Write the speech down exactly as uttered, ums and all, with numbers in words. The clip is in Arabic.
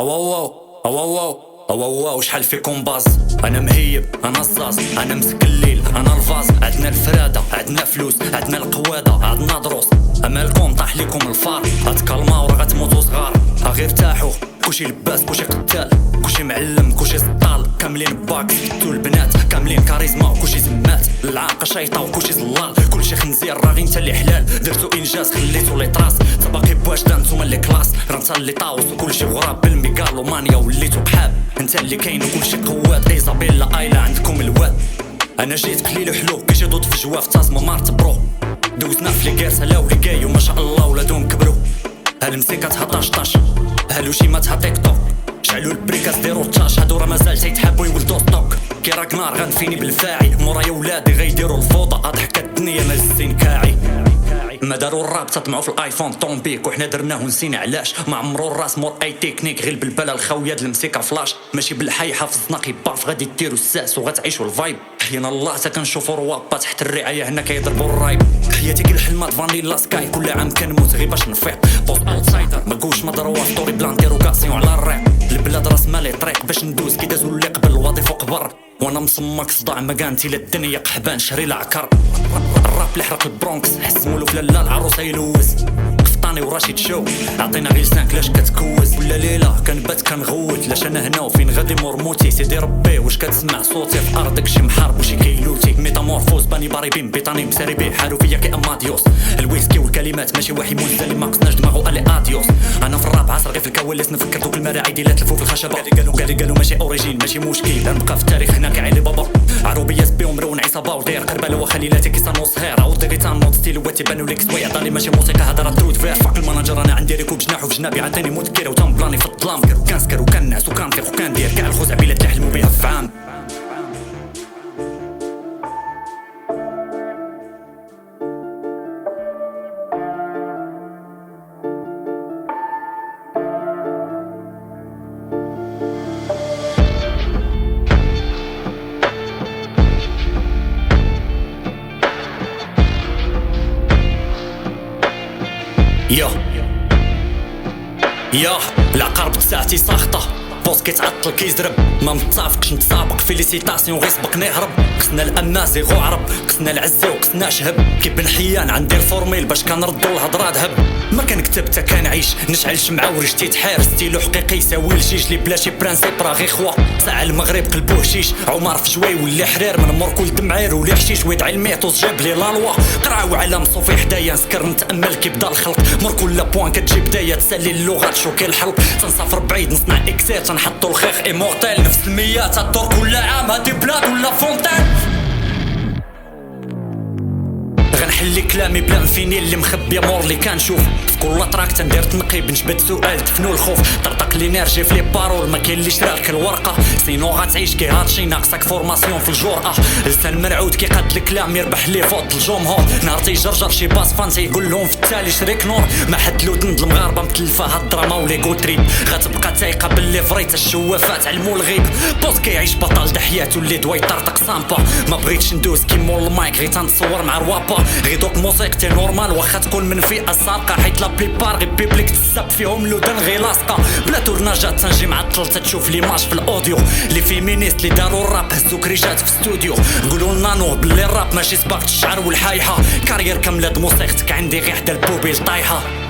واو واو واو واو واو شحال فيكم باز. انا مهيب انا الزاز انا مسك الليل انا الفاز. عندنا الفرادة عندنا فلوس عندنا القوادة عندنا دروس. امالكم طاح ليكم الفار غتكلماو راه غتموتو صغار. ها غير ارتاحوا كلشي لباس كلشي قتال كلشي معلم كلشي سطال. كاملين باك تو البنات كاملين كاريزما وكلشي زمات. العاقة شيطة وكلشي زلال كلشي خنزير راه غير نتا اللي حلال. درتو انجاز خليتو لي طراس تباقي بواجدة نتوما اللي كلاس. راه نتا اللي طاوس وكلشي غراب بالميغالومانيا وليتو قحاب. انت اللي كاين وكلشي قواد ايزابيلا ايلا عندكم الواد. انا جيت قليل وحلو كيجي ضد في جواف تازما مارت برو. دوزنا في لي كير سلاو لي كايو ما شاء الله ولادهم كبروا. هالمسيكة طاش طاش هالوشي ما تيك توك. شعلوا البريكاس ديرو طاش هادو راه مازال تيتحابو يولدو ستوك. كي راك نار غنفيني بالفاعي مورايا ولادي غيديروا الفوضى. ضحكات الدنيا ما الزين كاعي. ما داروا الراب تطمعوا في الايفون طومبيك وحنا درناه ونسينا علاش. ما عمرو الراس مور اي تكنيك غير بالبلا الخاويه د المسيكه فلاش. ماشي بالحي حافظنا كيباف غادي ديروا الساس وغتعيشوا الفايب. حينا الله تا كنشوفوا روابا تحت الرعايه هنا كيضربوا الرايب. حياتي كي الحلمات فانيلا سكاي كل عام كنموت غير باش نفيق. بوست اوتسايدر ما قولش مضروه ستوري بلان ديرو كاسيون على الريق. البلاد راس مالي طريق باش ندوز كي دازوا اللي قبل الوظيفه قبر. وانا مصمك صداع ما كانتي للدنيا قحبان شري العكر. الراب اللي حرق البرونكس حسمولو في لالا العروسه يلوز. قفطاني وراشد شو عطينا غير لسانك لاش كتكوز. ولا ليله كنبات كنغوت لاش انا هنا وفين غادي مرموتي. سيدي ربي واش كتسمع صوتي في ارضك شي محارب وشي كيلوتي. ميتامورفوز باني باريبين بيطاني مساري بيه حارو فيا كي اماديوس. الويسكي والكلمات ماشي واحد منزل اللي ما قصناش دماغو الي اديوس. انا في الراب عصر غير في الكواليس نفكر دوك المراعي ديال تلفو في الخشبه. قالوا قالوا قالوا ماشي اوريجين ماشي مشكل نبقى في التاريخ هنا كعلي بابا. عروبيات بيهم رون عصابه وداير قربله وخليلاتي كيصانو صهير. عاود غيتان نوض ستيل واتي بانو ليك سويا دالي ماشي موسيقى هضره ترود فير. فاك الماناجر انا عندي ريكو بجناح وفي جنابي عطيني مذكره وتنبلاني في الظلام. كنسكر وكنعس وكنطيق وكندير كاع الخزعبيلات اللي حلموا بها في عام. يا يا العقرب ساعتي ساخطة بوس كيتعطل كيزرب. ما متفقش نتسابق فيليسيتاسيون غير سبق نهرب. قسنا الامازي غو عرب قسنا العزي وقسنا شهب. كي بن حيان عندي الفورميل باش كنردو الهضره ذهب. ما كنكتب تا كنعيش نشعل شمعه ورجتي تحير. ستيلو حقيقي يساوي الجيج لي بلا شي برانسيب راه غير خوا. ساعه المغرب قلبوه شيش عمر في شوي ولي حرير. من مور كل دمعير ولي حشيش ويدعي الميتوس جاب لي لالوا. قراو على مصوفي حدايا نسكر نتامل كي بدا الخلق. مور كل بوان كتجي بدايه تسالي اللغه تشوكي الحلق. تنسافر بعيد نصنع اكسات نحطو الخيخ ايمورتيل. نفس الميات الدور كل عام هادي بلاد ولا فونتين. غنحلي كلامي بلا مفيني اللي مخبي مور اللي كنشوف. في كل تراك تندير تنقيب نجبد سؤال تفنو الخوف. طرطق لي نيرجي في لي بارول ما كاين اللي شراك الورقه. سينو غتعيش كي هادشي ناقصك فورماسيون في الجرأه. لسان مرعود كي قاد الكلام يربح لي فوق الجمهور. نهار تيجرجر شي باس فان تيقول لهم في التالي شريك نور. ما حد لو دند المغاربه متلفه هاد الدراما ولي كوتريب. غتبقى تايقه باللي فريت الشوافات علمو الغيب. بوس كيعيش بطل د حياتو اللي دوا يطرطق سامبا. ما بغيتش ندوز كي مول المايك غير تنتصور مع روابا. غير دوك موسيقتي نورمال واخا تكون من فئه سابقه. حيت لا بليبار غير بيبليك تساب فيهم لودان غير لاصقه. بلا تورناجات تنجي معطل تشوف ليماج في الاوديو. لي فيمينيست اللي داروا الراب هزو كريجات في استوديو. قولوا لنا نو بلي الراب ماشي سباقة الشعر والحايحه. كارير كامله د موسيقتك عندي غير حدا البوبيل طايحه.